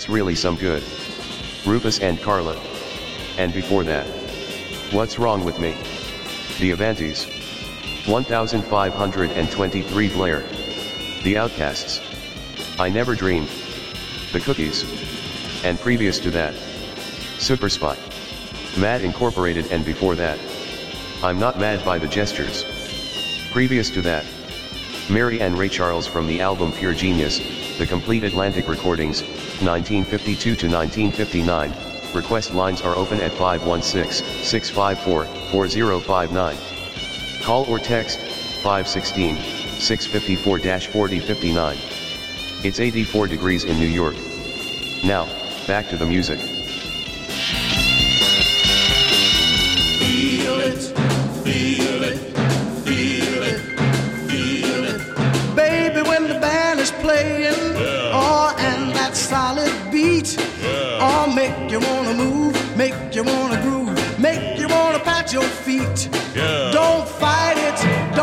That's really some good. Rufus and Carla. And before that. What's Wrong with Me? The Avantis. 1523 Blair. The Outcasts. I Never Dreamed. The Cookies. And previous to that. Superspot. Mad Incorporated, and before that. I'm Not Mad by the Gestures. Previous to that. Mary and Ray Charles from the album Pure Genius, The Complete Atlantic Recordings, 1952 to 1959. Request lines are open at 516-654-4059. Call or text 516-654-4059. It's 84 degrees in New York. Now, back to the music. Feel it, feel it, feel it, feel it. Baby, when the band is playing, oh, and that solid beat, oh, make you wanna move, make you wanna groove, make you wanna pat your feet. Don't fight it,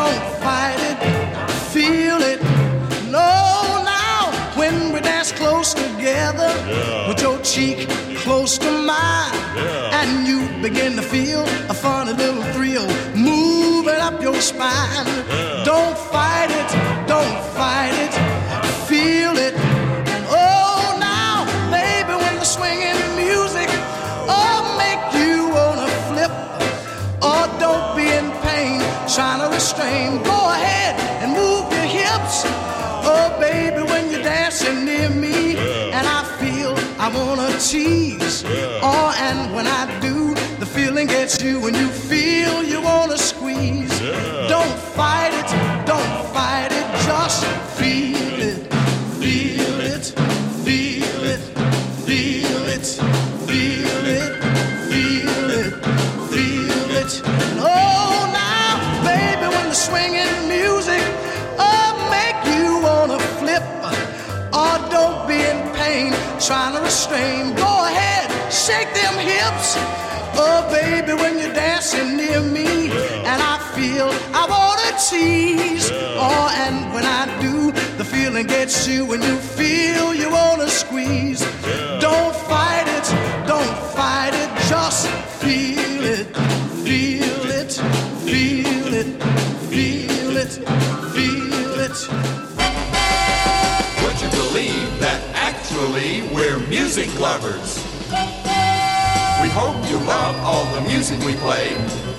feel it. No, now, when we dance close together, with your cheek close to mine, and you begin to feel a funny little thrill moving up your spine. Don't fight it, feel it. And oh, now, baby, when the swinging music, oh, make you wanna flip. Oh, don't be in pain, trying to restrain. Go ahead and move your hips. Oh, baby, when you're dancing near me, and I feel I wanna tease. Oh, and when I do, the feeling gets you, and you feel you wanna squeeze. Don't fight it, just feel it, feel it, feel it, feel it, feel it, feel it, feel it. And oh, now, baby, when the swinging music, oh, make you wanna flip. Oh, don't be in pain, trying to restrain. Go ahead, shake them hips. Oh, baby, when you're dancing near me, and I feel I wanna tease. Oh, and when I do, the feeling gets you, and you feel you wanna squeeze. Don't fight it, just feel it, feel it, feel it, feel it, feel it. Would you believe that actually we're music lovers? We hope you love all the music we play.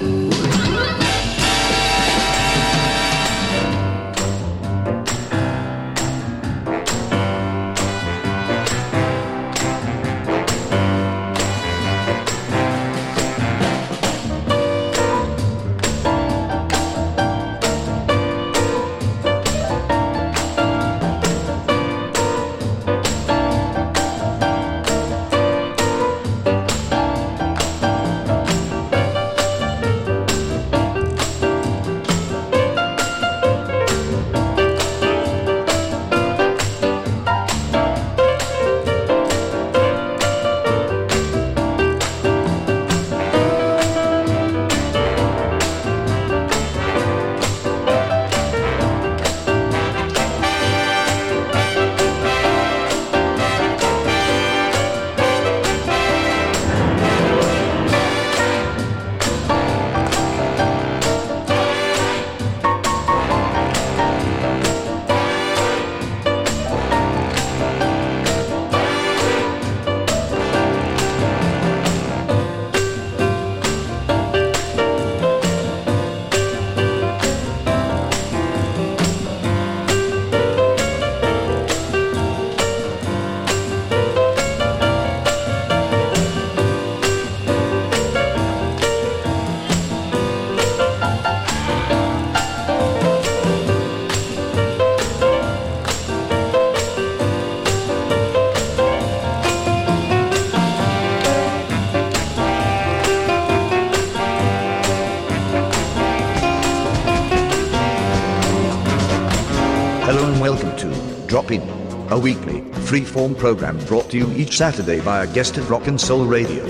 Welcome to Drop In, a weekly, free-form program brought to you each Saturday by our guest at Rock and Soul Radio.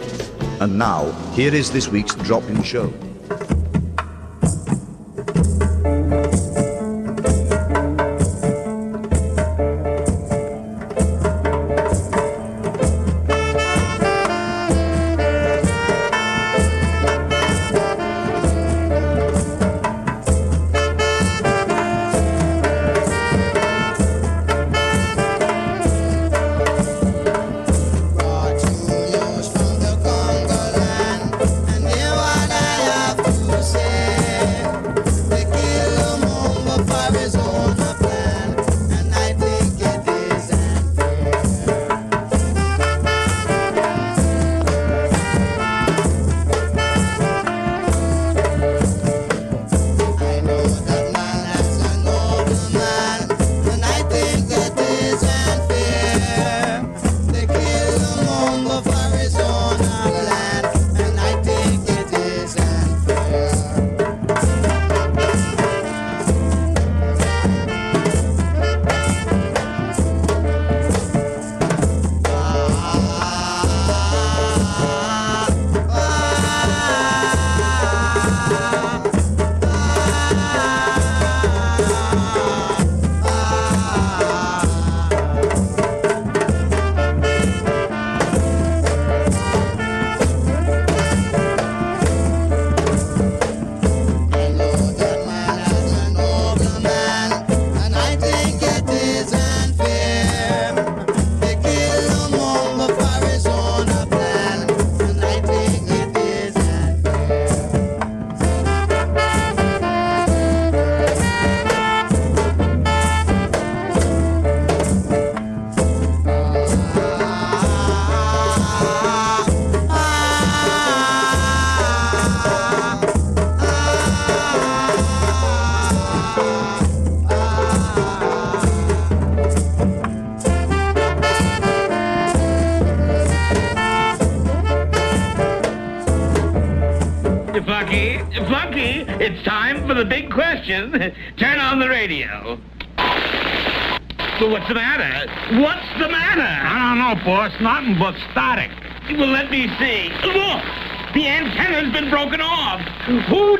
And now, here is this week's Drop In show. Funky, it's time for the big question. Turn on the radio. Well, what's the matter? What's the matter? I don't know, boss. Nothing but static. Well, let me see. Look! The antenna's been broken off. Who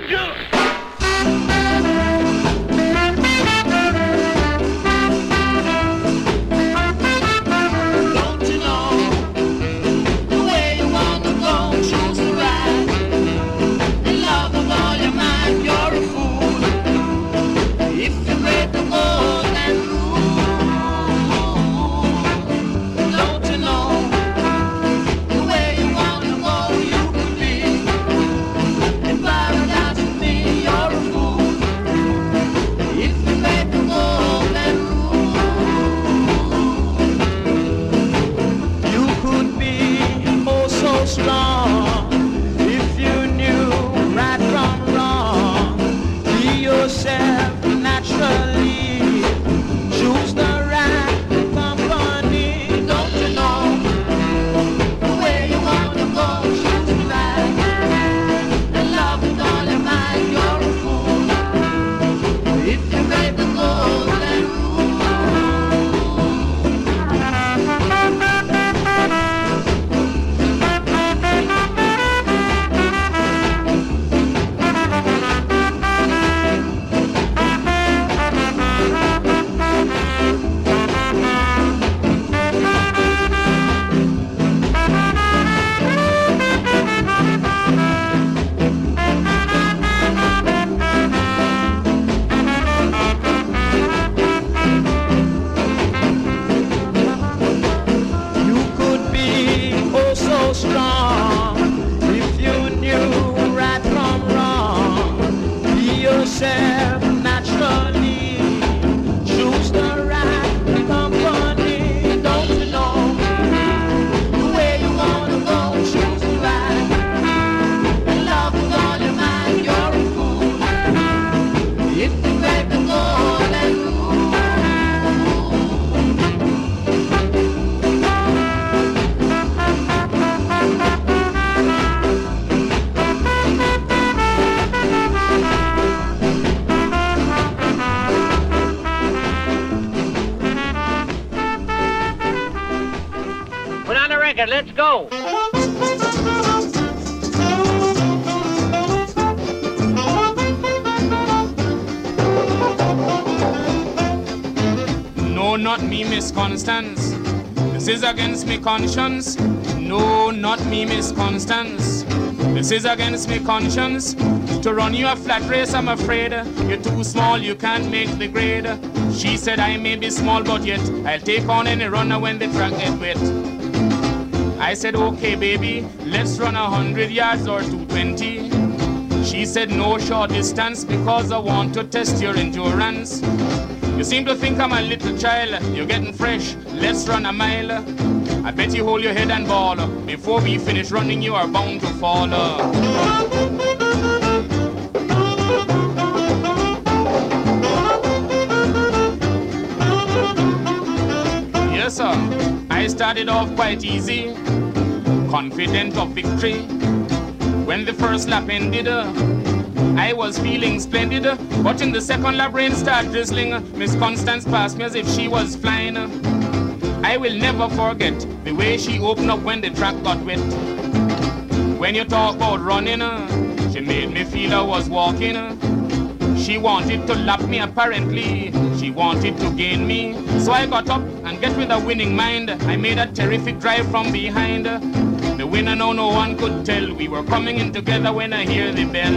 Let's go. No, not me, Miss Constance. This is against me conscience. No, not me, Miss Constance. This is against me conscience. To run you a flat race, I'm afraid. You're too small, you can't make the grade. She said I may be small, but yet I'll take on any runner when the track get wet. I said, okay, baby, let's run 100 yards or 220. She said, no short distance because I want to test your endurance. You seem to think I'm a little child. You're getting fresh. Let's run a mile. I bet you hold your head and ball. Before we finish running, you are bound to fall. Yes, sir. I started off quite easy, confident of victory. When the first lap ended, I was feeling splendid. But in the second lap, rain started drizzling. Miss Constance passed me as if she was flying. I will never forget the way she opened up when the track got wet. When you talk about running, she made me feel I was walking. She wanted to lap me apparently. She wanted to gain me. So I got up and get with a winning mind. I made a terrific drive from behind. The winner, no one could tell. We were coming in together when I hear the bell.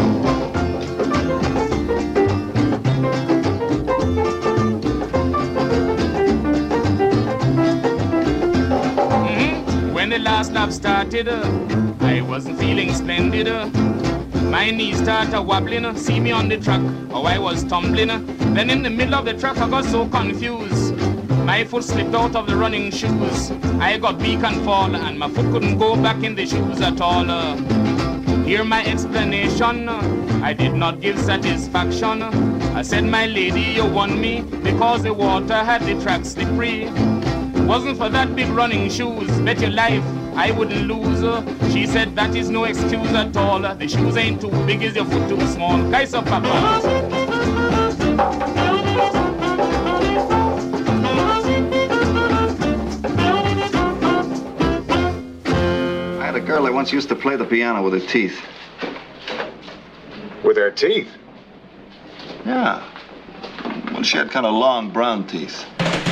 When the last lap started, I wasn't feeling splendid. My knees started wobbling, see me on the track, oh I was tumbling. Then in the middle of the track I got so confused. My foot slipped out of the running shoes. I got weak and fall, and my foot couldn't go back in the shoes at all. Hear my explanation, I did not give satisfaction. I said, my lady, you won me because the water had the track slippery. Wasn't for that big running shoes, bet your life I wouldn't lose her. She said that is no excuse at all. The shoes ain't too big, is your foot too small? Kaiser Papa. I had a girl that once used to play the piano with her teeth. With her teeth? Yeah. Well, she had kind of long brown teeth.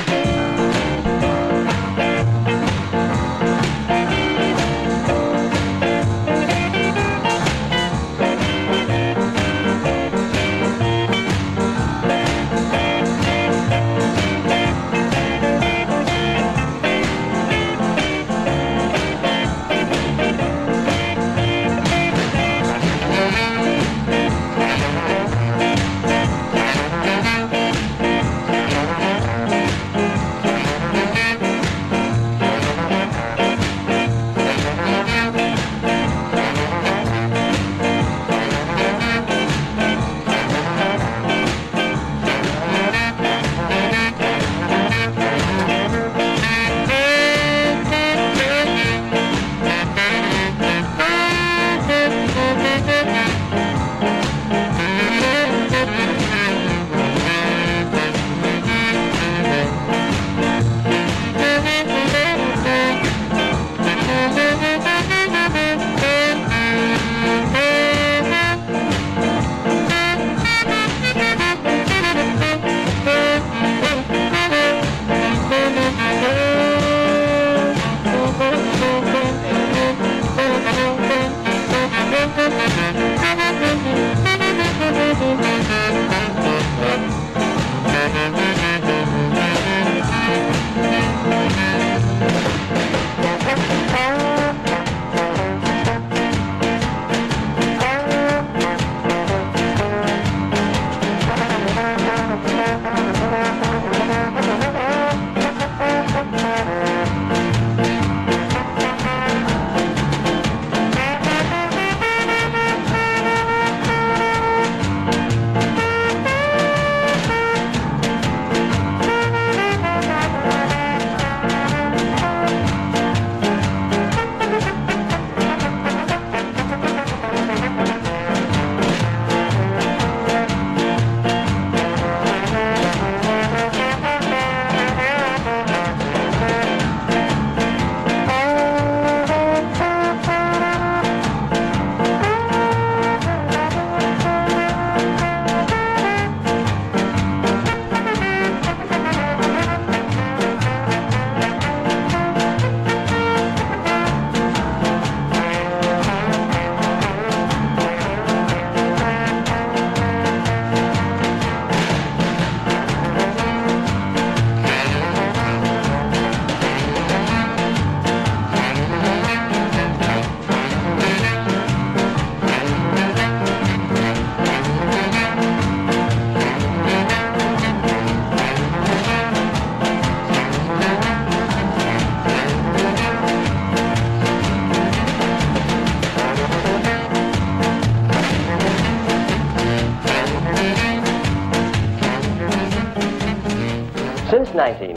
Since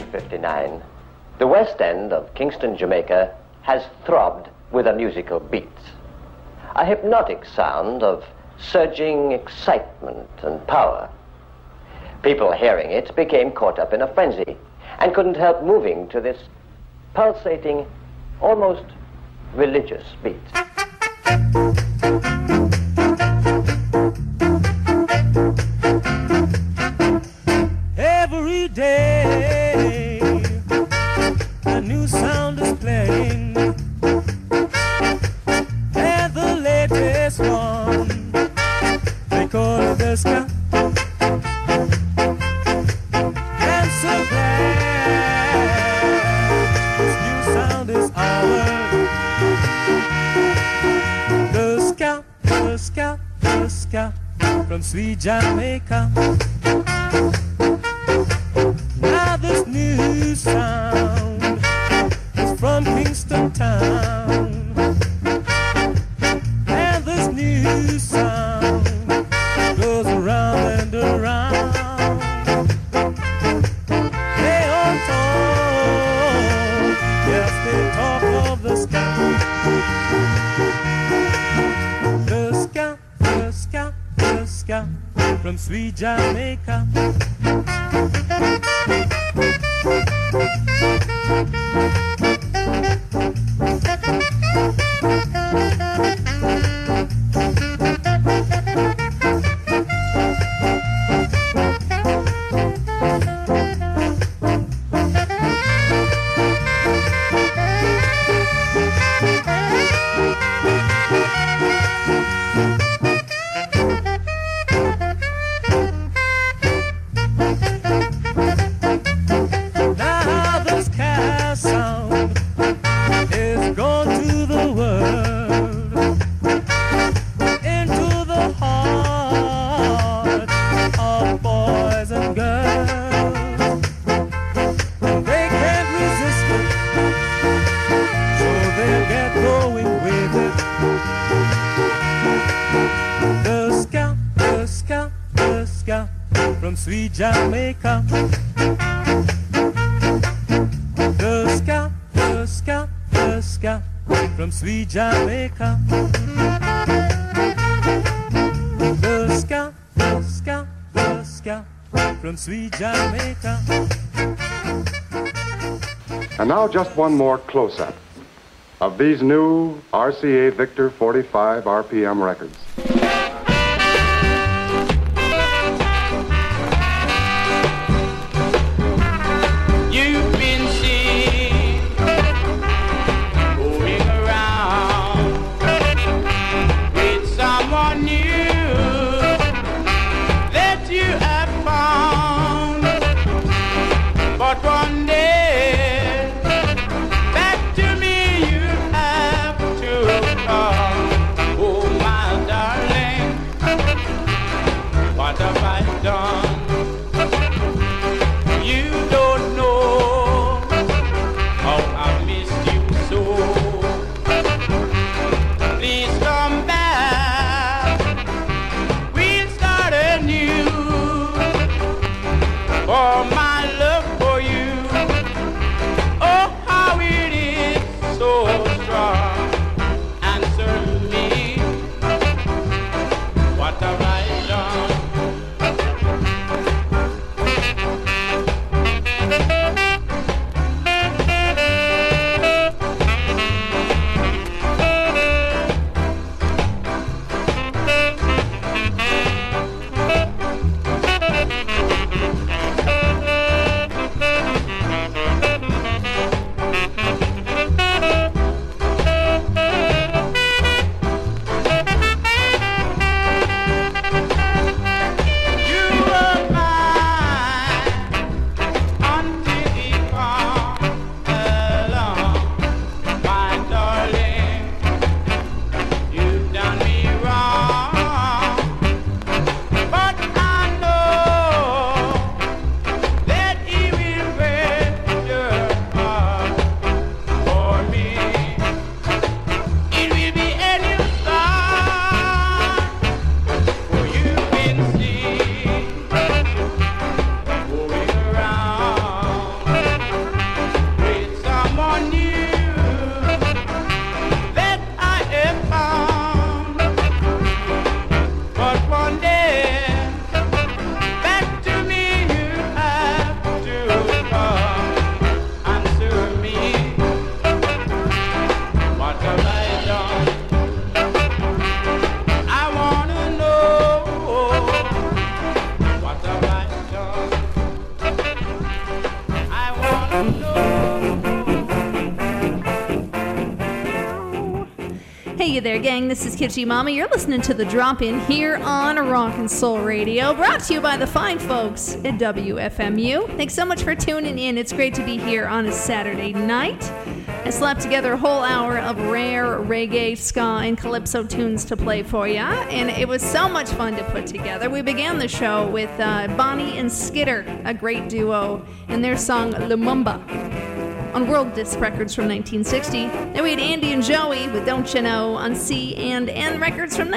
1959, the West End of Kingston, Jamaica has throbbed with a musical beat. A hypnotic sound of surging excitement and power. People hearing it became caught up in a frenzy and couldn't help moving to this pulsating, almost religious beat. Every day, a new sound is playing, and the latest one, they call it the ska. I'm so glad this new sound is ours. The ska, the ska, the ska from sweet Jamaica. Now this new sound is from Kingston town, and this new sound goes around and around. They all talk, yes, they talk of the sky. from sweet Jamaica. Sweet Jamaica. The ska, the ska, the ska from sweet Jamaica. The ska, the ska, the ska from sweet Jamaica. And now just one more close-up of these new RCA Victor 45 RPM records. Hey there, gang. This is Kitschy Mama. You're listening to The Drop-In here on Rock and Soul Radio, brought to you by the fine folks at WFMU. Thanks so much for tuning in. It's great to be here on a Saturday night. I slapped together a whole hour of rare reggae, ska, and calypso tunes to play for ya, and it was so much fun to put together. We began the show with Bonnie and Skitter, a great duo, and their song Lumumba on World Disc Records from 1960. Then we had Andy and Joey with Don't You Know on C&N Records from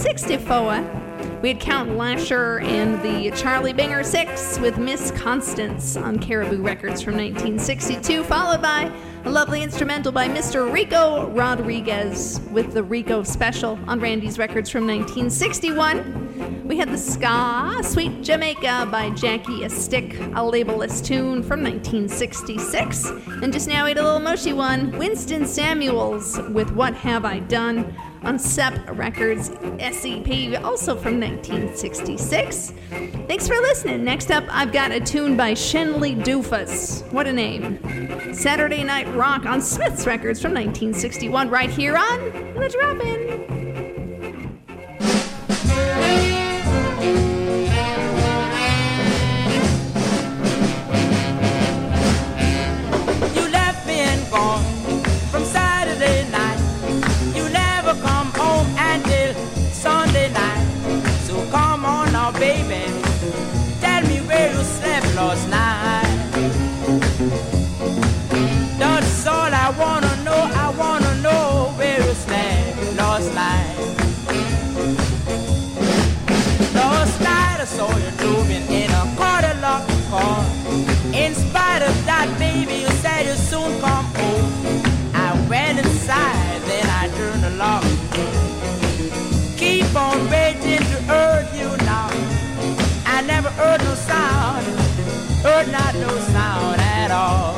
1964. We had Count Lasher and the Charlie Binger Six with Miss Constance on Caribou Records from 1962, followed by a lovely instrumental by Mr. Rico Rodriguez with the Rico Special on Randy's Records from 1961. We had the ska, Sweet Jamaica by Jackie A Stick, a labelless tune from 1966. And just now we had a little mushy one, Winston Samuels with What Have I Done on SEP Records SEP, also from 1966. Thanks for listening. Next up, I've got a tune by Shenley Doofus. What a name. Saturday Night Rock on Smith's Records from 1961, right here on The Drop-In. Baby, tell me where you slept last night. That's all I wanna know where you slept last night. Last night I saw you driving in a Cadillac car. In spite of that, baby, you said you'd soon come home. I went inside, then I turned the lock. Keep on waiting to hurt you now. I never heard no sound, heard not no sound at all.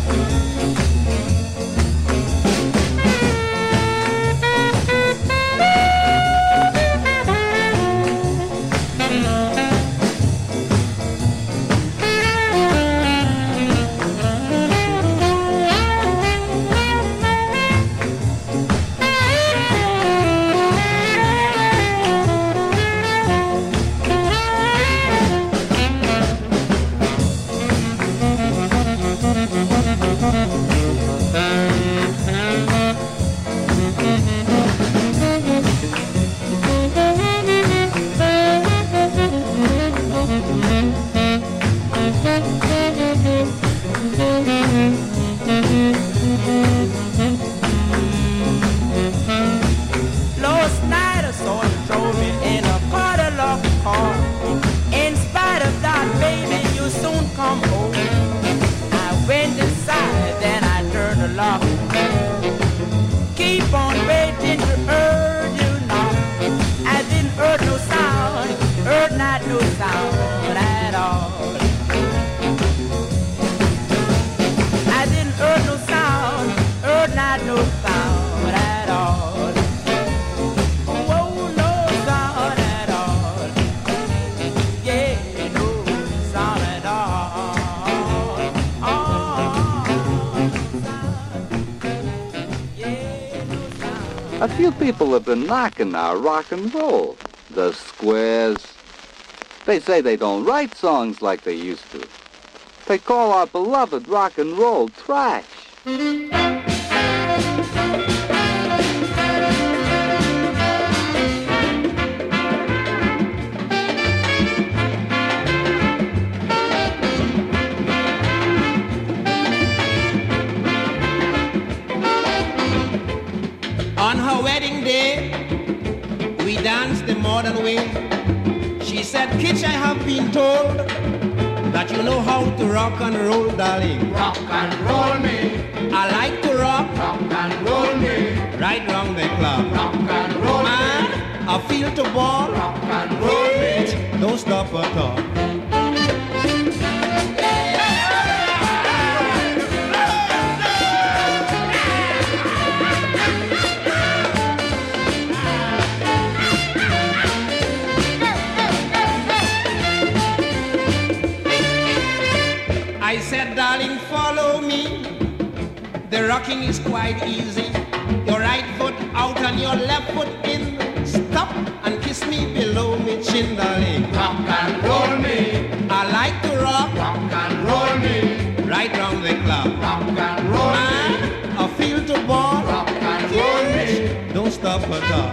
Last night I saw you driving in a Cadillac car. In spite of that, baby, you soon come home. I went inside, then I turned the lock. Keep on waiting to hear you now. I didn't hear no sound, heard not no sound at all. I didn't hear no sound, heard not no sound at all. A few people have been knocking our rock and roll. The Squares. They say they don't write songs like they used to. They call our beloved rock and roll trash. On her wedding day, we danced the modern way. She said, Kitch, I have been told that you know how to rock and roll, darling. Rock and roll me. I like to rock. Rock and roll me. Right round the club. Rock and roll me. I feel to ball. Rock and roll me. Don't stop at all. I said, darling, follow me. The rocking is quite easy. Your right foot out and your left foot in. Stop and kiss me below me chin, darling. Rock and roll me. I like to rock. Rock and roll me. Right round the club. Rock and roll me. I feel to ball. Rock and roll me. Don't stop at all.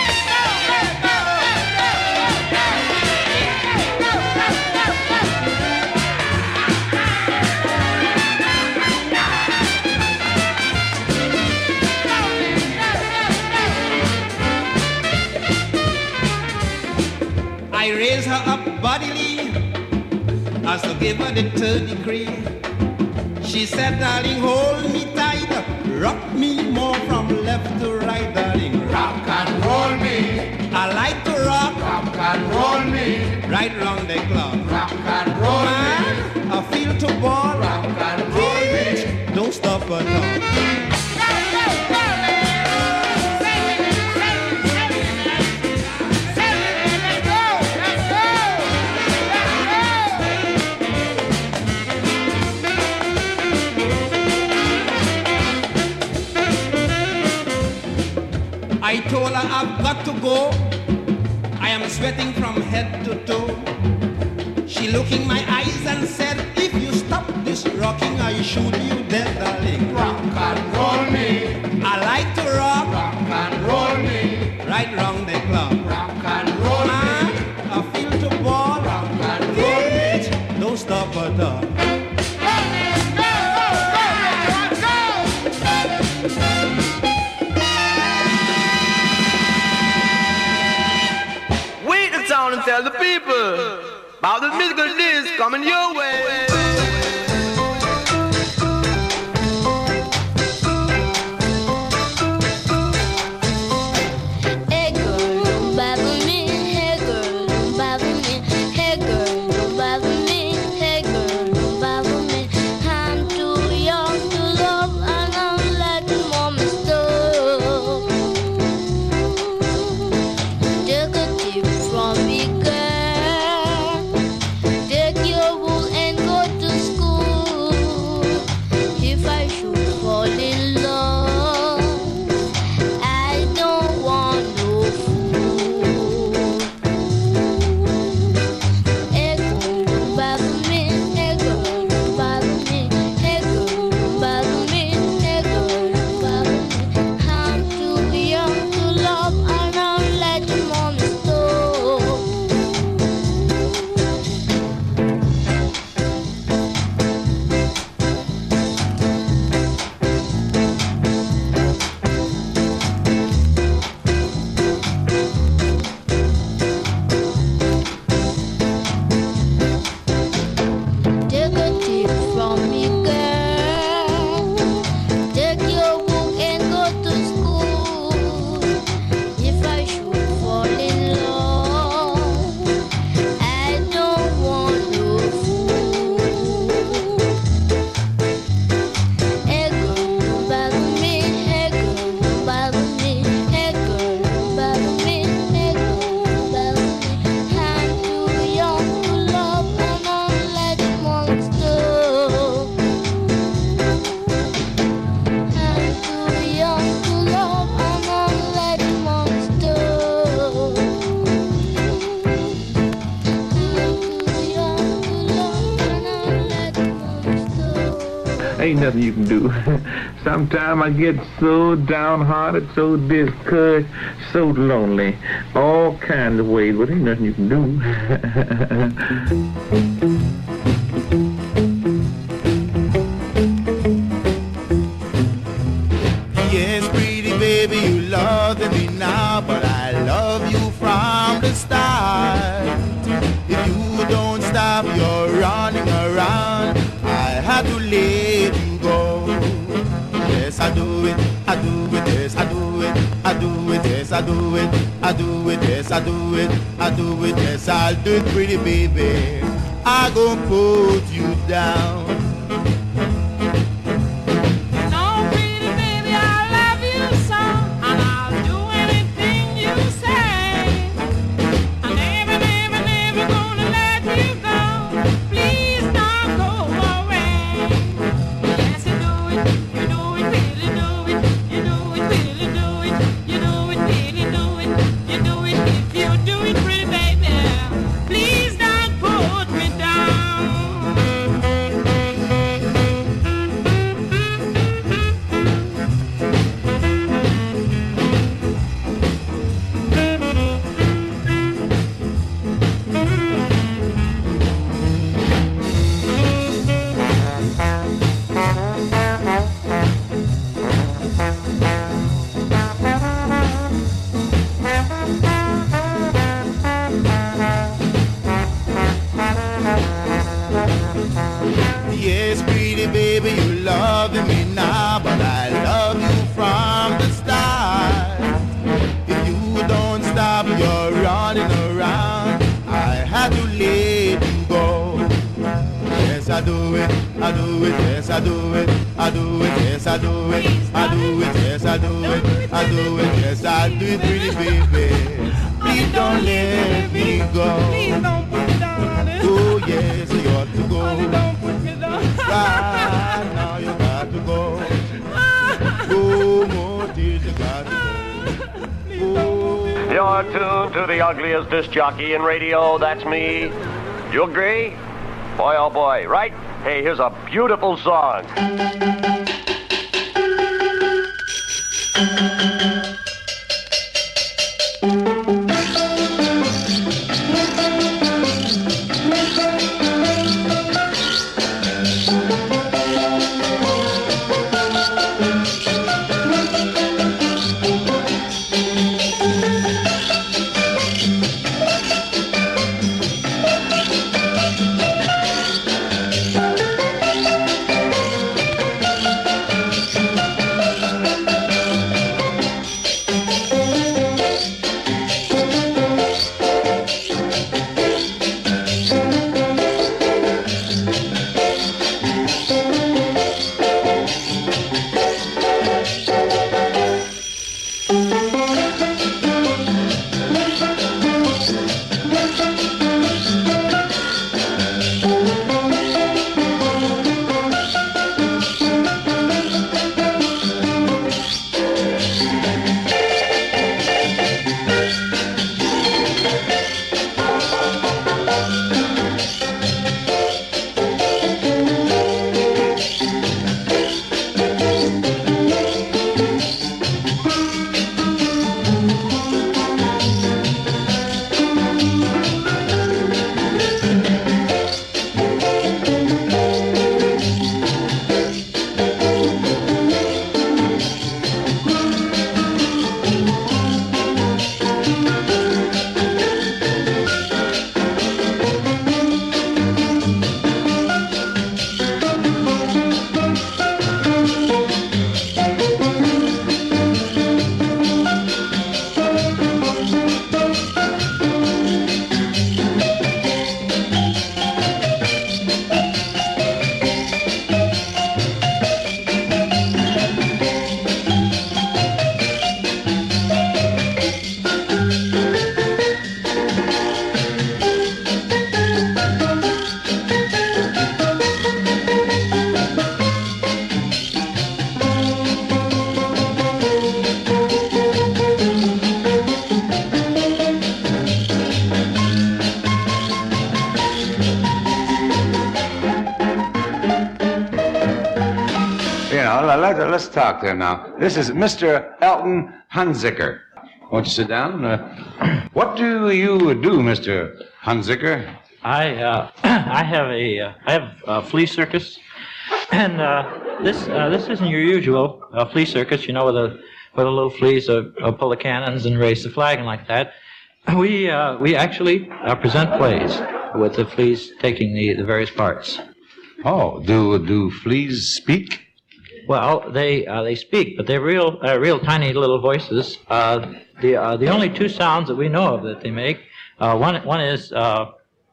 I raise her up bodily as to give her the third degree. She said, darling, hold me tight, rock me more from left to right, darling. Rock and roll me. I like to rock. Rock and stopper talk. I told her I've got to go. I am sweating from head to toe. She looked in my eyes and said, if you stop this rocking, I shoot you dead, darling. Rock and roll me. I like to rock. Rock and roll me. Right round the clock. Rock and roll me. I feel to ball. Rock and roll me. Don't stop at all. And tell the people about the musical disc coming your way. Hey girl, don't bother me. Hey girl, don't bother me. Hey girl, don't bother me. Hey girl, don't bother me. I'm too young to love and I'm letting mommy stop. Take a tip from me, girl. Take your wool and go to school. If I should fall in love, I don't want no fool. Hey girl, don't bother me. Hey girl, don't bother me. Hey girl, don't bother me. Hey girl, don't bother me. I'm too young to love and I'm letting mommy stop. Take a tip from me, girl. Take your book and go to school. If I should fall in love, I don't want no fool. Hey girl, don't bother me. Hey girl, don't bother me. Hey girl, don't bother me. Hey girl, don't bother me. I'm too young to love and I'm letting mommy stop. I'm too young to love and I'm letting mommy stop. I'm too young to love and I'm letting mommy stop. Ain't nothing you can do. Sometimes I get so downhearted, so discouraged, so lonely, all kinds of ways, but ain't nothing you can do. Yes, pretty baby, you love me now, but I love you from the start. If you don't stop your running around, I had to let you go. Yes, I do it, I do it, yes, I do it, I do it, yes, I do it, I do it, yes, I do it, I do it, yes, I'll do it, pretty baby. I gon' put you down. No, pretty baby, I love you so, and I'll do anything you say. I'm never, never, never gonna let you go. Please don't go away. Yes, you do it, really do it. You do it, really do it. You do it, really do it. You do it if you do it, pretty baby. Please don't put me down. Yes, pretty baby, you love me now, but I love you from the start. If you don't stop your running around, I had to let you go. Yes, I do it, I do it, yes, I do it, I I do it, yes I do it, I do it, yes I do it, I do it, yes I do it, pretty baby. Please don't let me go. Please don't put me down. Oh yes, you got to go. Honey, don't put me down. Right now you got to go. No more tears, you got to go. You're tuned to the ugliest disc jockey in radio. That's me. You agree? Boy, oh boy, right? Hey, here's a beautiful song. Let's talk there now. This is Mr. Elton Hunziker. Won't you sit down? What do you do, Mr. Hunziker? I have a flea circus, and this isn't your usual flea circus. You know, where the little fleas pull the cannons and raise the flag and like that. We actually present plays with the fleas taking the various parts. Oh, do fleas speak? Well, they speak, but they're real tiny little voices. The only two sounds that we know of that they make, one is. Oh,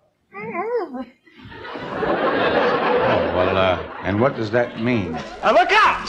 well, and what does that mean? Look out!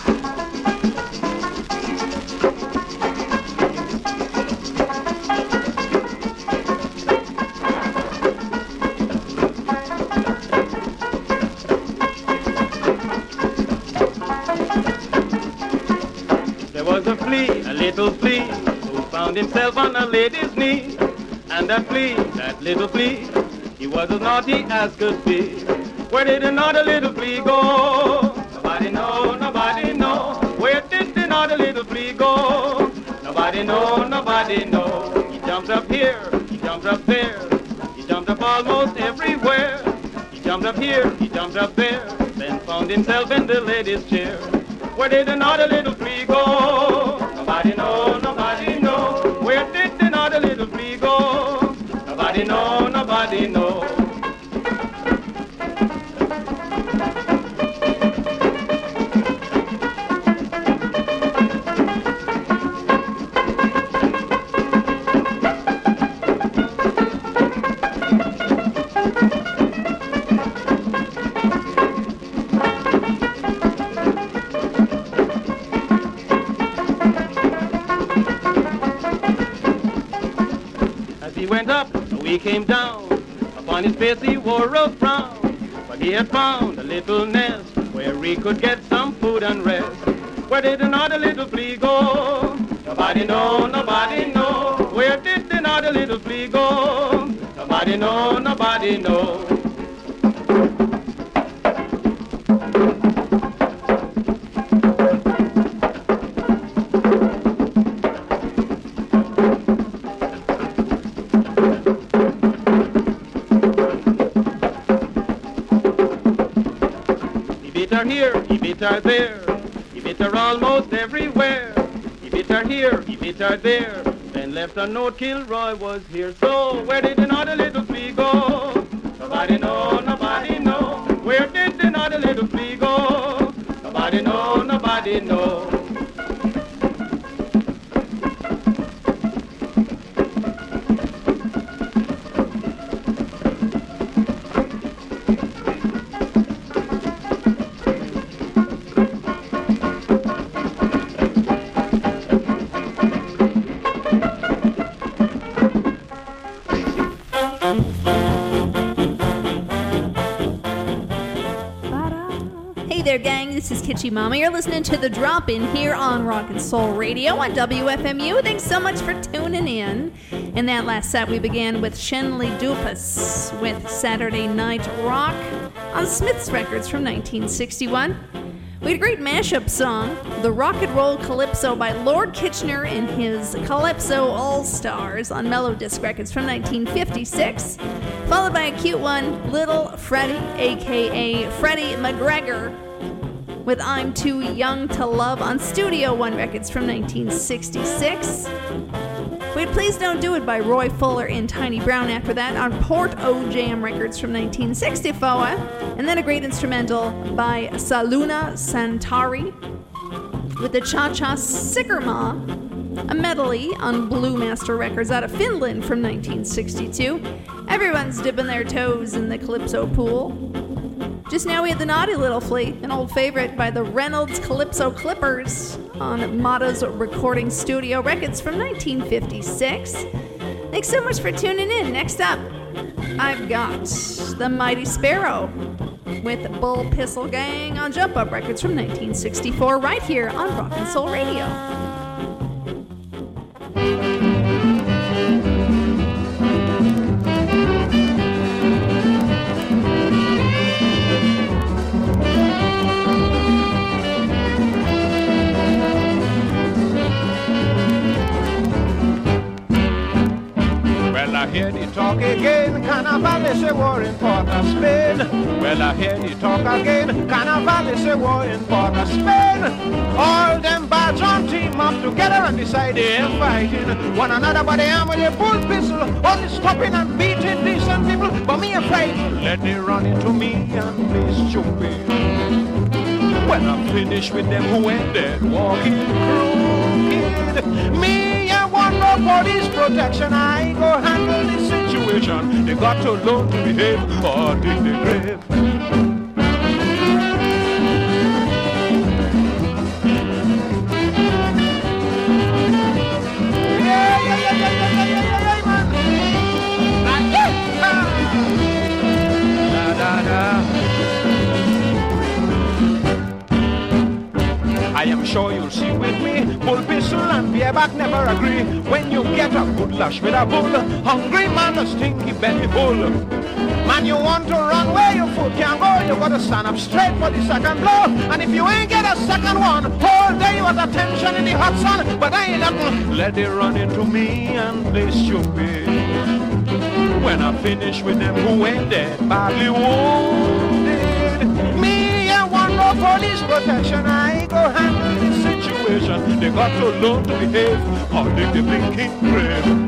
A little flea, who found himself on a lady's knee. And that little flea, he was as naughty as could be. Where did the naughty little flea go? Nobody know. Where did the naughty little flea go? Nobody know. He jumped up here, he jumped up there. He jumped up almost everywhere. He jumped up here, he jumped up there. Then found himself in the lady's chair. Where did the naughty little flea go? Nobody know. Where did the naughty little flea go? Nobody know. he went up, we came down. Upon his face he wore a frown, but he had found a little nest where he could get some food and rest. Where did another little flea go? Nobody know, nobody know. Where did another little flea go? Nobody know, nobody know. He bit her here, he bit her there. He bit her almost everywhere. He bit her here, he bit her there. Then left a note, Kilroy was here. So where did another little flea go? Nobody know, nobody know. Where did another little flea go? Nobody know, nobody know. This is Kitschy Mama. You're listening to The Drop-In here on Rock and Soul Radio on WFMU. Thanks so much for tuning in. In that last set, we began with Shenley Dupas with Saturday Night Rock on Smith's Records from 1961. We had a great mashup song, The Rock and Roll Calypso by Lord Kitchener and his Calypso All-Stars on Melodisc Records from 1956, followed by a cute one, Little Freddie, a.k.a. Freddie McGregor, with I'm Too Young to Love on Studio One Records from 1966. We had Please Don't Do It by Roy Fuller and Tiny Brown after that on Port O Jam Records from 1964, and then a great instrumental by Saluna Santari with the Cha-Cha Sikkerma, a medley on Blue Master Records out of Finland from 1962. Everyone's dipping their toes in the Calypso pool. Just now we had The Naughty Little Flea, an old favorite by the Reynolds Calypso Clippers on Mata's Recording Studio Records from 1956. Thanks so much for tuning in. Next up, I've got The Mighty Sparrow with Bull Pistol Gang on Jump Up Records from 1964 right here on Rock and Soul Radio. I hear the talk again, Carnival say war in Port of Spain. Well, I hear the talk again, Carnival say war in Port of Spain. All them bad on team up together and decide they ain't fighting one another, but they am with a bull pistol, only stopping and beating decent people. But me afraid, let me run into me and play stupid. When I'm finished with them who ain't dead, walking crooked, me want no police protection, I go handle the situation. They got to learn to behave or dig the grave. I am sure you'll see with me, bull pistol and bareback never agree. When you get a good lush with a bull, hungry man a stinky belly full. Man, you want to run where your foot can't go, you gotta stand up straight for the second blow. And if you ain't get a second one, all day you was attention in the hot sun. But I ain't nothing, let it run into me and play stupid. When I finish with them who ain't dead, badly wounded, me I want no police protection, I go handle the situation. They got to learn to behave or dig the blinking grave.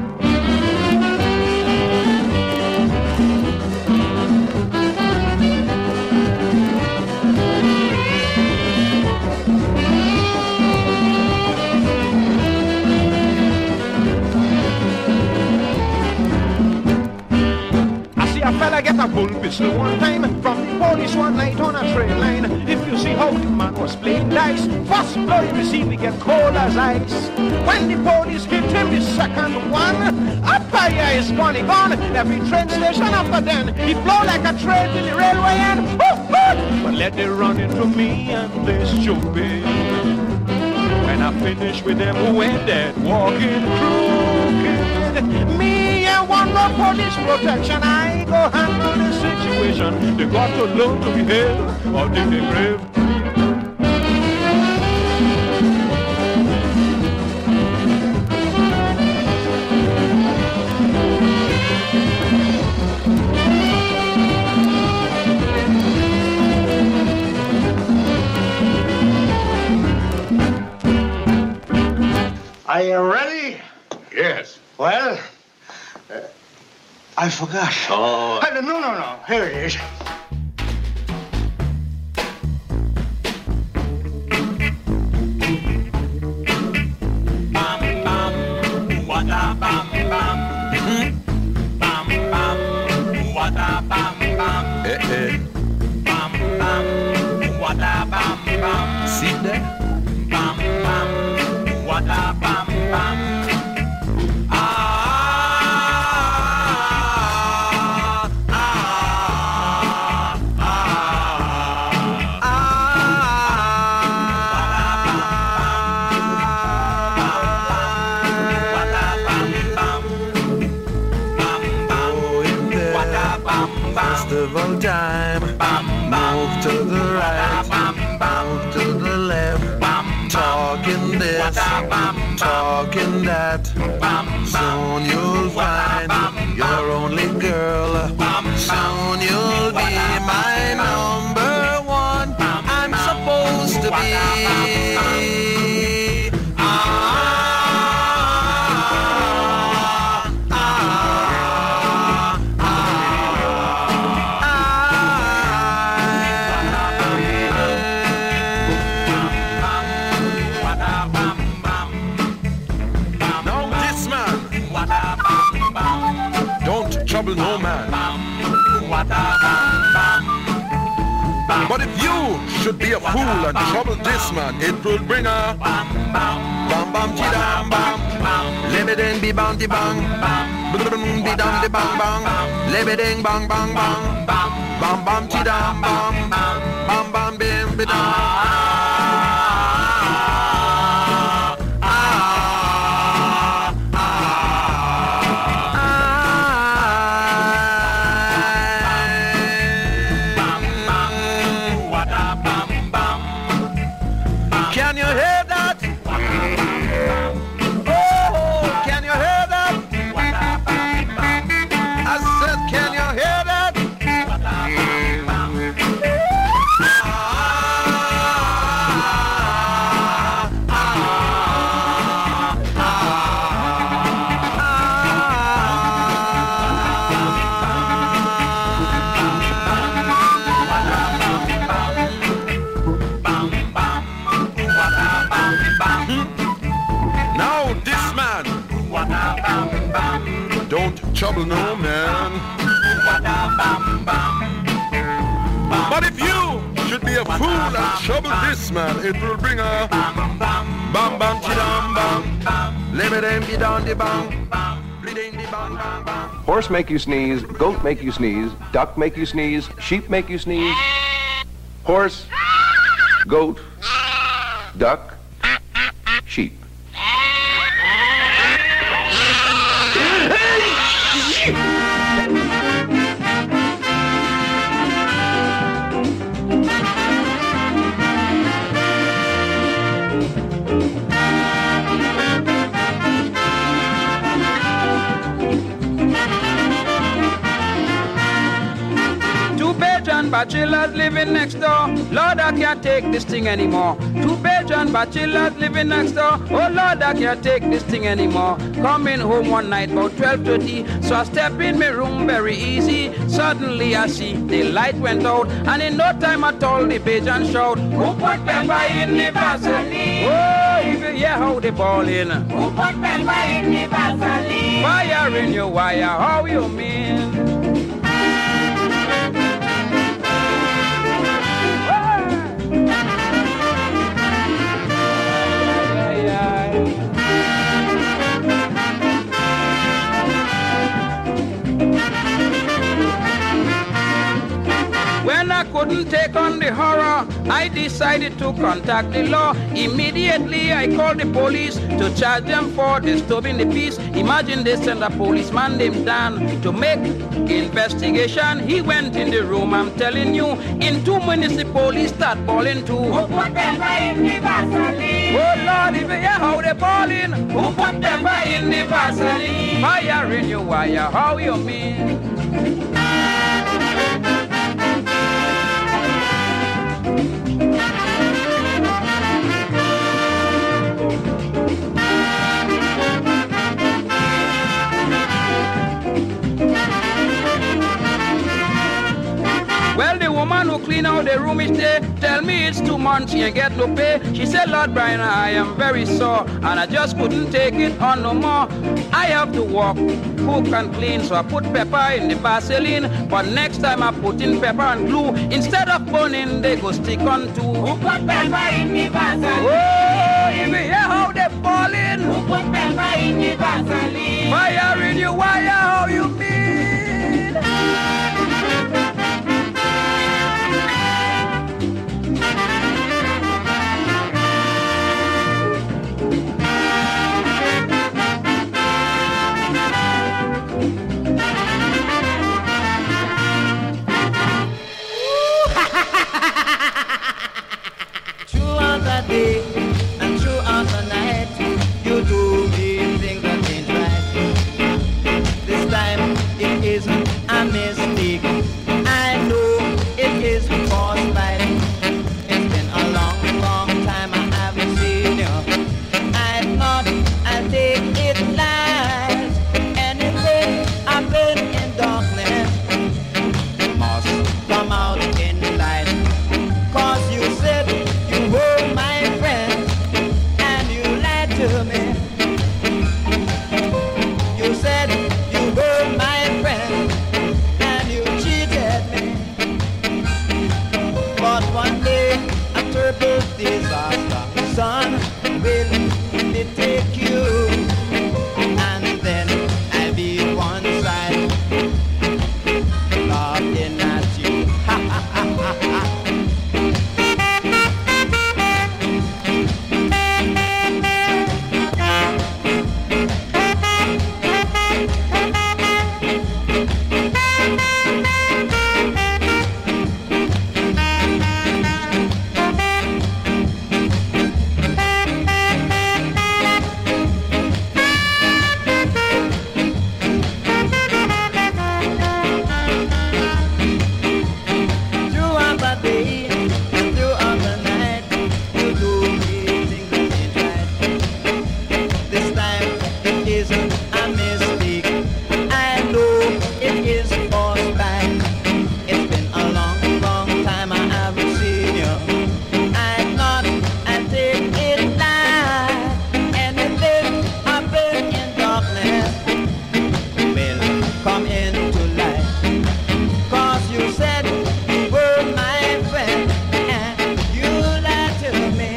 A fella get a bull pistol one time from the police one night on a train line. If you see how the man was playing dice, first blow he received he get cold as ice. When the police hit him the second one, up yeah, his money gone. Every train station after then, he blow like a train to the railway and but let they run into me and they stupid. When I finish with them who ain't dead, walking crooked. Me and one more police protection, I go handle the situation. They got to learn to behave or dig the grave. Are you ready? Yes. Well, I forgot. Oh. No. Here it is. Bam bam, what a bam bam. Bam bam, what a bam bam. Bam bam, what a bam bam. See there? Bam bam, what a bam bam. Festival time. Move to the right, move to the left. Talking this, talking that. Soon you'll find your only girl. Soon you'll be my number one. I'm supposed to be. Trouble no man. But if you should be a fool and trouble this man, it will bring a bam bam ti dam bam. Lebeding be bang di bang. Be dam di bang bang. Lebeding bang bang bang. Bam bam ti dam bam. Bam bam bim be dam. Trouble no man. But if you should be a fool and trouble this man, it will bring a bam bam ti dam bam. Lebeding be down di bang. Horse make you sneeze, goat make you sneeze, duck make you sneeze, sheep make you sneeze. Horse, goat, duck, sheep. Bachelors living next door. Lord, I can't take this thing anymore. Two Belgian bachelors living next door. Oh Lord, I can't take this thing anymore. Coming home one night about 12:30, so I step in my room very easy. Suddenly I see the light went out, and in no time at all the Belgian shout, who put pepper in the Vaseline? Oh, if you hear how they ball in. Who put pepper in the Vaseline? Fire in your wire, how you mean? couldn't take on the horror. I decided to contact the law. Immediately I called the police to charge them for disturbing the peace. Imagine they sent a policeman named Dan to make investigation. He went in the room, I'm telling you. In 2 minutes the police start balling too. Who put them in the Vaseline? Oh Lord, if you hear how they balling. Who put them in the Vaseline? Fire in your wire, how you mean? Well, the woman who clean out the room each day tell me it's 2 months, she ain't get no pay. She said, Lord Brian, I am very sore, and I just couldn't take it on no more. I have to walk, cook and clean, so I put pepper in the Vaseline. But next time I put in pepper and glue, instead of burning, they go stick on too. Who put pepper in the Vaseline? Oh, if you hear how they falling. Who put pepper in the Vaseline? Fire in your wire, how you mean? Throughout the day and throughout the night, you do the things that ain't right. This time it isn't a mistake. I know it is caused by it. It's been a long, long time I haven't seen you. I thought I'd take it light. Anything I've been in darkness must come out in light. Cause you said you were my friend and you lied to me. You said you were my friend and you cheated me. But one day a terrible disaster, son, will take you. And then I'll be one side laughing at you. Ha ha ha ha ha. Throughout the day and throughout the night, you do me things that ain't right. This time it isn't a mistake. I know it is caused by. It's been a long, long time I haven't seen you. I thought I'd take it light. Anything I've been in darkness will come into light. Cause you said you were my friend and you lied to me.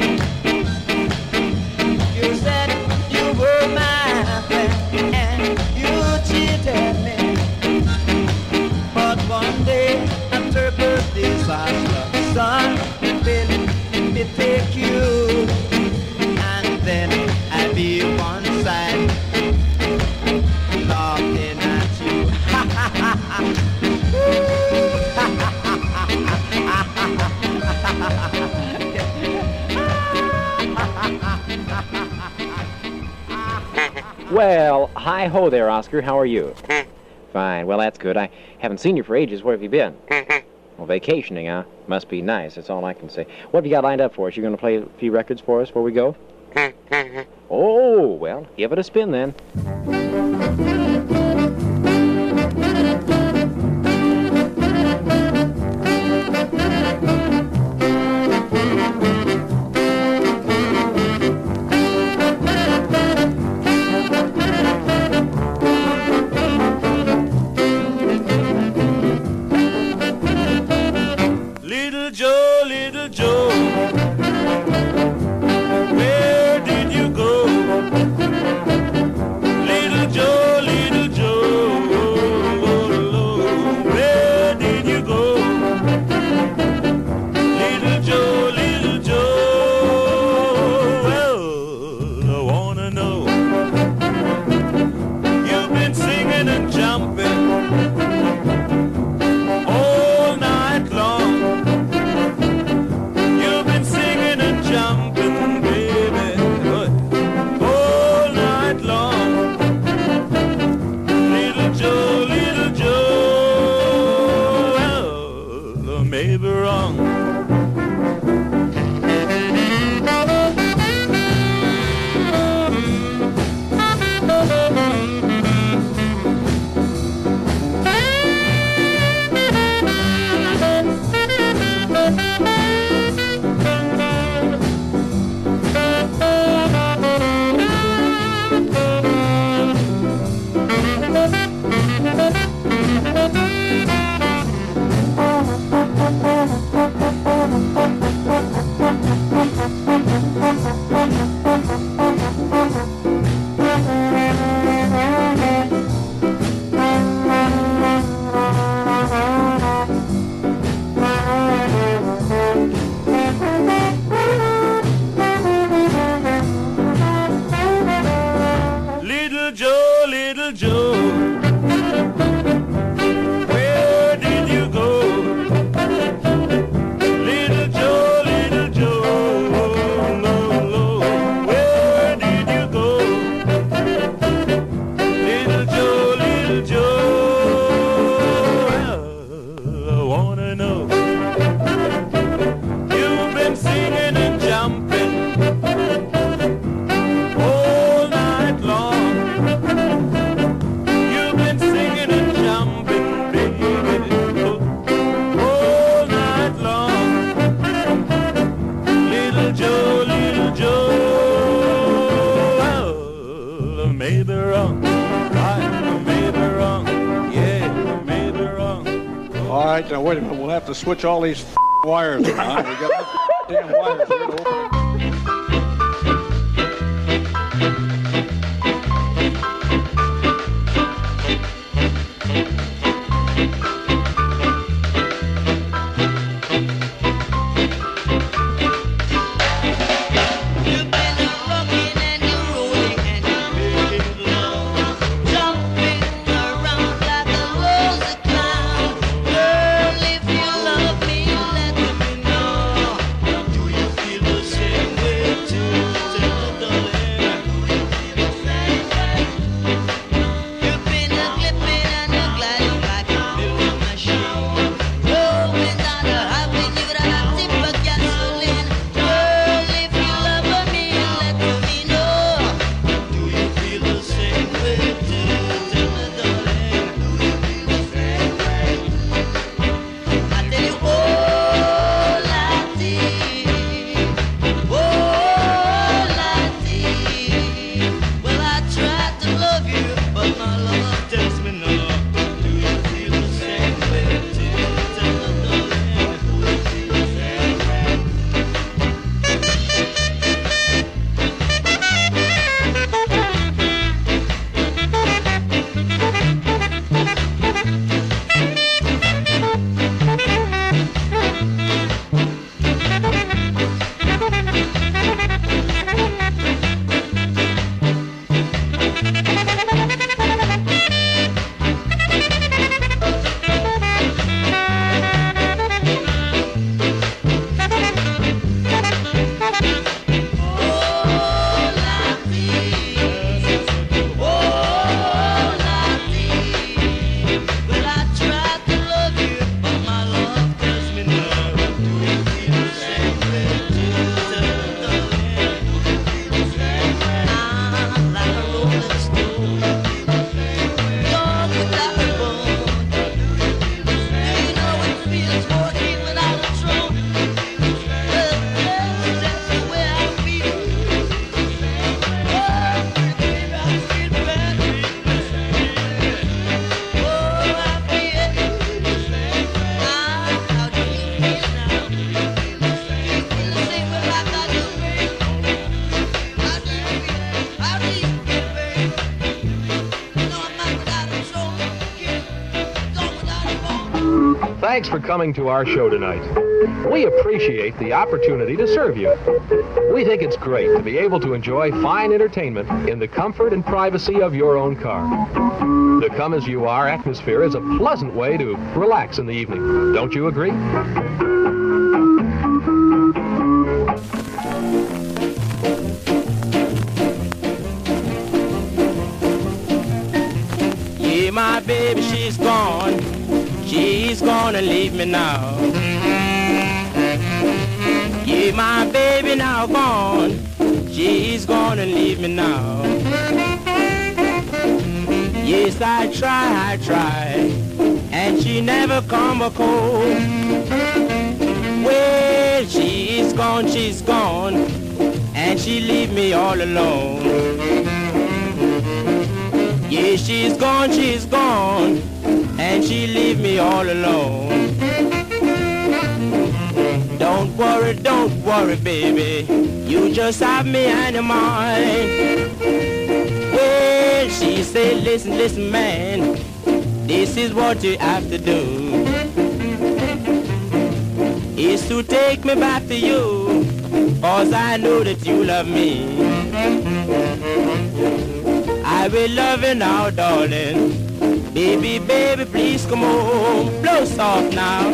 You said you were my friend and you cheated me. But one day a terrible disaster, son, will take you. And then I'll be one side laughing at you. Ha ha ha ha. Well, hi-ho there, Oscar. How are you? Fine. Well, that's good. I haven't seen you for ages. Where have you been? Well, vacationing, huh? Must be nice. That's all I can say. What have you got lined up for us? You going to play a few records for us before we go? Oh, well, give it a spin then. Little Joe, where did you go? Little Little Joe, little Joe, where did you go? Little Joe, no, no, where did you go? Little Joe, well, I wanna know. You've been singing and jumping all night long. You've been singing and jumping, baby, all night long. Little Joe, well, I may be wrong. I may be wrong. Yeah, I may be wrong. All right, now wait a minute. We'll have to switch all these wires around. We got damn wires here to open it. Thanks for coming to our show tonight. We appreciate the opportunity to serve you. We think it's great to be able to enjoy fine entertainment in the comfort and privacy of your own car. The come-as-you-are atmosphere is a pleasant way to relax in the evening. Don't you agree? Yeah, my baby, she's gone. She's gonna leave me now. Yeah, my baby now gone. She's gonna leave me now. Yes, I try, and she never come back home. Well, she's gone, and she leave me all alone. Yeah, she's gone, and she leave me all alone. Don't worry, baby, you just have me on your mind. Well, she said, listen, man, this is what you have to do. Is to take me back to you, 'cause I know that you love me. I will love you now, darling. Baby, baby, please come home. Blow soft now.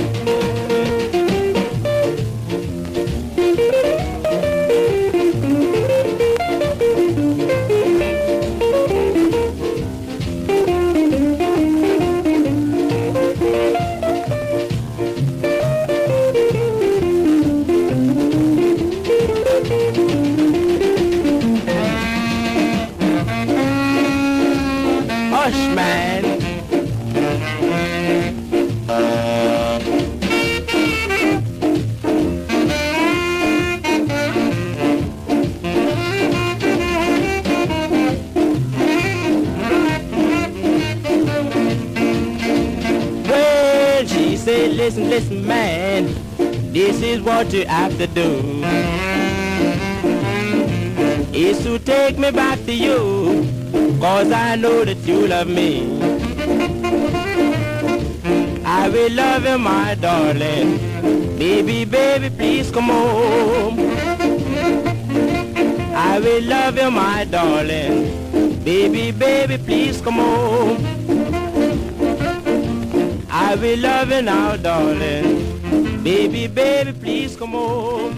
Hush, man. Well, she said, listen, listen, man, this is what you have to do. Is to take me back to you, 'cause I know that you love me. I will love you, my darling. Baby, baby, please come home. I will love you, my darling. Baby, baby, please come home. I will love you now, darling. Baby, baby, please come home.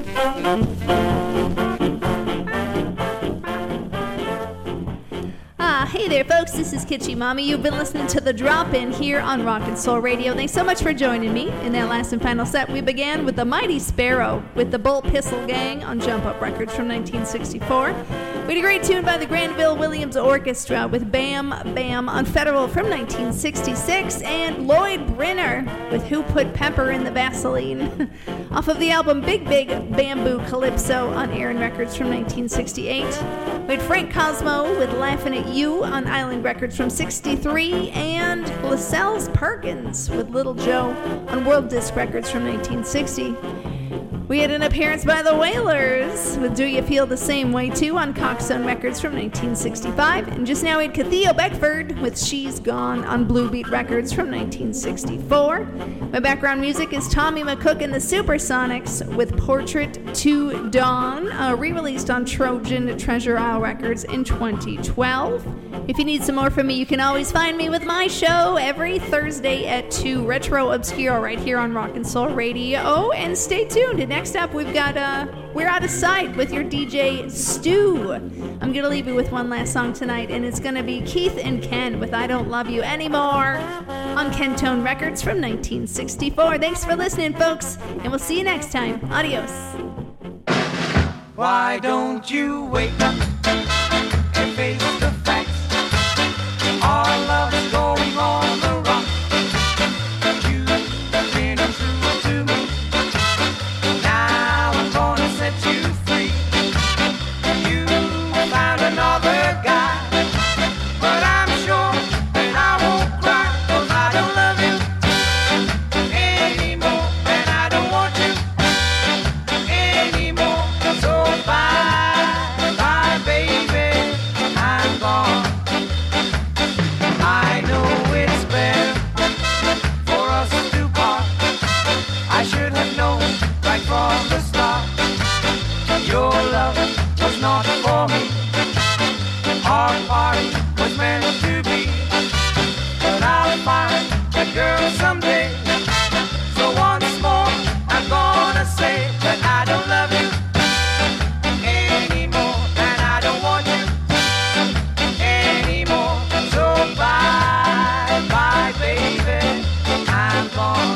Hey there, folks. This is Kitschy Mommy. You've been listening to The Drop-In here on Rockin' Soul Radio. Thanks so much for joining me. In that last and final set, we began with the Mighty Sparrow with the Bolt Pistol Gang on Jump Up Records from 1964. We had a great tune by the Granville Williams Orchestra with Bam Bam on Federal from 1966, and Lloyd Brinner with Who Put Pepper in the Vaseline off of the album Big Big Bamboo Calypso on Aaron Records from 1968. We had Frank Cosmo with Laughing at You on Island Records from 63, and Lascelles Perkins with Little Joe on World Disc Records from 1960. We had an appearance by the Wailers with Do You Feel the Same Way Too on Coxstone Records from 1965. And just now we had Cathia Beckford with She's Gone on Blue Beat Records from 1964. My background music is Tommy McCook and the Supersonics with Portrait to Dawn, re-released on Trojan Treasure Isle Records in 2012. If you need some more from me, you can always find me with my show every Thursday at 2, Retro Obscure, right here on Rockin' Soul Radio. And stay tuned. And next up, we've got We're Out of Sight with your DJ Stu. I'm going to leave you with one last song tonight, and it's going to be Keith and Ken with I Don't Love You Anymore on Kentone Records from 1964. Thanks for listening, folks, and we'll see you next time. Adios. Why don't you wake up and face the facts? Our love is going on the run. You've been untrue to me. Now I'm gonna set you free. You found another guy, but I'm sure that I won't cry, 'cause I don't love you anymore, and I don't want you anymore. So bye, bye, baby, I'm gone. I know it's better for us to part. I should have known right from the start. Your love was not for me. Our party was meant to be. But I'll find a girl someday. So once more, I'm gonna say that I don't love you anymore, and I don't want you anymore. So bye, bye, baby, I'm gone.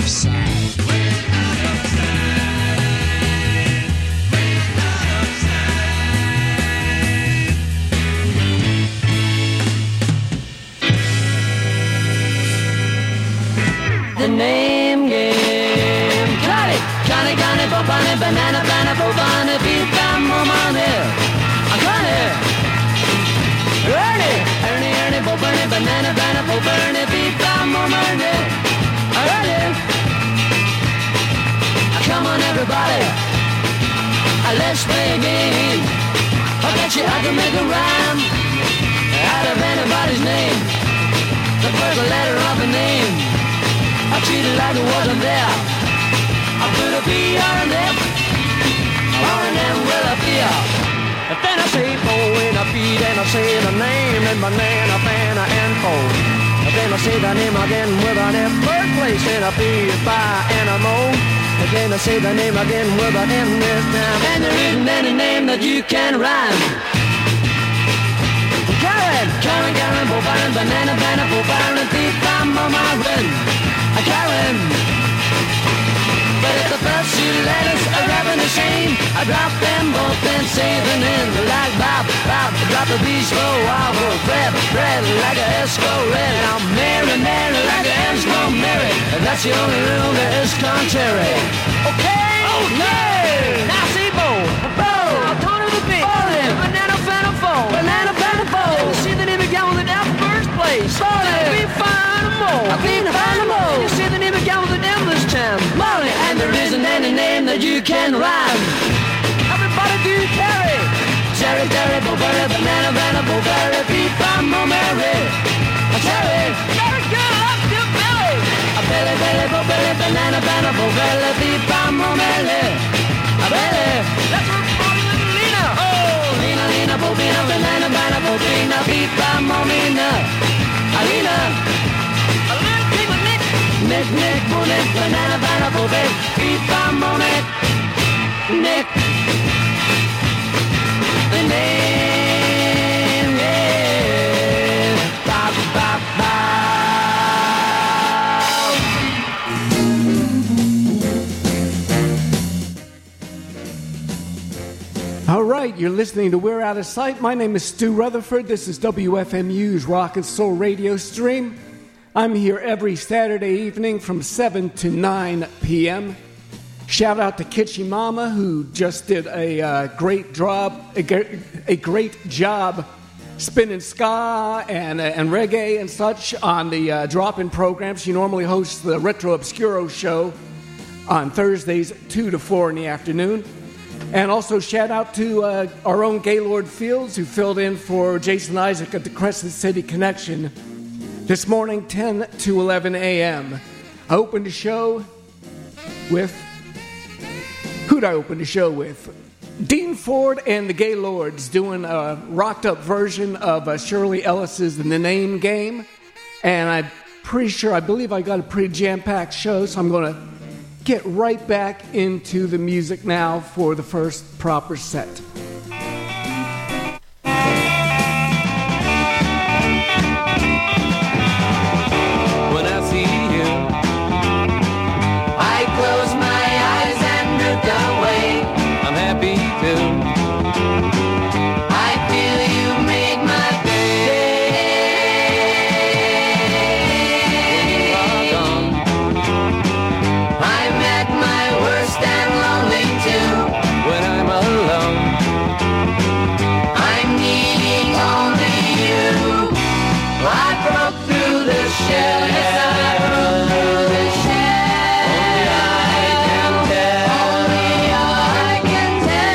The name game. Got it. Johnny, Johnny, Bobani, banana, banana, Bobani, beat them, money. I'm Johnny. Ernie, Ernie, Ernie, Bobani, banana, banana, Bobani, beat them, money. Ernie. Come on, everybody. Let's play a game. I bet you I can make a rhyme out of anybody's name. The first letter of the name, I treat it like it wasn't there. I put a B on an F, on an M with a fear. And then I say four and a B, then I say the name, and banana, banana, and four. And then I say the name again with an F, birthplace, and a B by animal. And then I say the name again with an M this time. And there isn't any name that you can rhyme. Karen, Karen, Karen, Boban, banana, banana, Boban, and thief, I'm on my run. Karen. But if the first two letters are rapping the same, I drop them both and say the name. Like Bob, Bob, drop the B slow, I'll go Fred, Fred, like a Esco red. And I'm Mary, Mary, like a Esco Mary. That's the only rule that is contrary. Okay? Okay! Now see Bo, Bo, now Tony the Big, banana, banana, phone, banana, banana, phone. See the name again with an F first place. Be fine more. I've been fine more. You see the name again with an M this time. Molly, and there isn't any name that you can rhyme. Everybody do carry. Terry, Terry, Blueberry, banana, banana, blueberry, beef, I'm on Mary. Terry, very good, up to Billy. A Billy, Billy, blueberry, banana, banana, blueberry, beef, I'm on Mary. A Billy, let's work for Lena. Oh, Lena, Lena, bobina, banana, banana, bobina, beef, I'm on Lena. Alina, a little pig with Nick. Nick, Nick, bullet, banana, banana, bobina, beef, I'm on it. Nick. The name is Bob, Bob, Bob. All right, you're listening to We're Out of Sight. My name is Stu Rutherford. This is WFMU's Rock and Soul radio stream. I'm here every Saturday evening from 7 to 9 p.m. Shout out to Kitschy Mama, who just did a great job spinning ska and reggae and such on the drop-in program. She normally hosts the Retro Obscuro show on Thursdays 2 to 4 in the afternoon. And also shout out to our own Gaylord Fields, who filled in for Jason Isaac at the Crescent City Connection this morning, 10 to 11 a.m. I opened the show with... Who'd I open the show with? Dean Ford and the Gaylords doing a rocked-up version of Shirley Ellis's The Name Game. And I'm pretty sure, I believe I got a pretty jam-packed show, so I'm going to get right back into the music now for the first proper set. When I see you, I close my eyes and drift away. I'm happy too. I feel you make my day. When you are gone, I'm at my worst and lonely too. When I'm alone, I'm needing only you. I broke through the shell, yes I broke through the shell. Only I can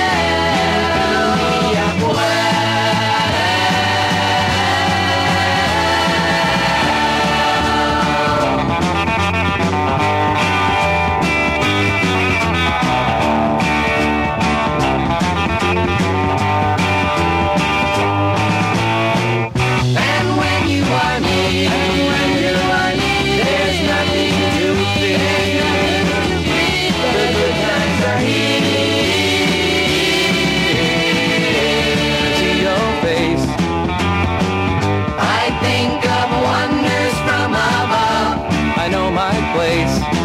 tell. And when you are near, there's nothing to fear. The good times are here. See your face. I think of wonders from above. I know my place.